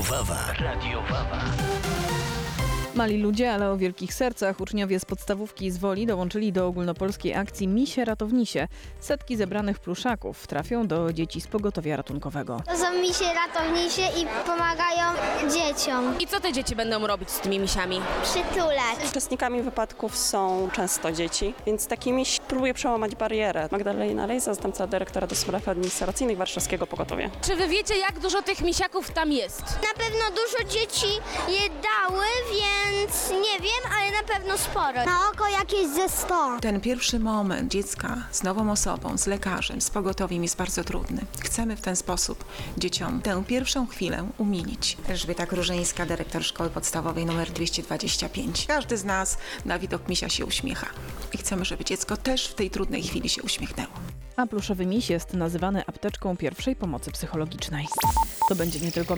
Radio Wawa. Mali ludzie, ale o wielkich sercach. Uczniowie z podstawówki z Woli dołączyli do ogólnopolskiej akcji Misie Ratownisie. Setki zebranych pluszaków trafią do dzieci z pogotowia ratunkowego. To są misie ratownisie i pomagają dzieciom I co te dzieci będą robić z tymi misiami? przytulać. Uczestnikami wypadków są często dzieci, więc taki miś próbuje przełamać barierę. Magdalena Lejza, zastępca dyrektora do spraw administracyjnych Warszawskiego Pogotowia. Czy wy wiecie, jak dużo tych misiaków tam jest? Na pewno dużo dzieci je dały, więc nie wiem, ale na pewno sporo. Na oko jakieś ze 100. Ten pierwszy moment dziecka z nową osobą, z lekarzem, z pogotowiem jest bardzo trudny. Chcemy w ten sposób dzieciom tę pierwszą chwilę umilić. Elżbieta Krużyńska, dyrektor szkoły podstawowej nr 225. Każdy z nas na widok misia się uśmiecha. I chcemy, żeby dziecko też w tej trudnej chwili się uśmiechnęło. A pluszowy miś jest nazywany apteczką pierwszej pomocy psychologicznej. To będzie nie tylko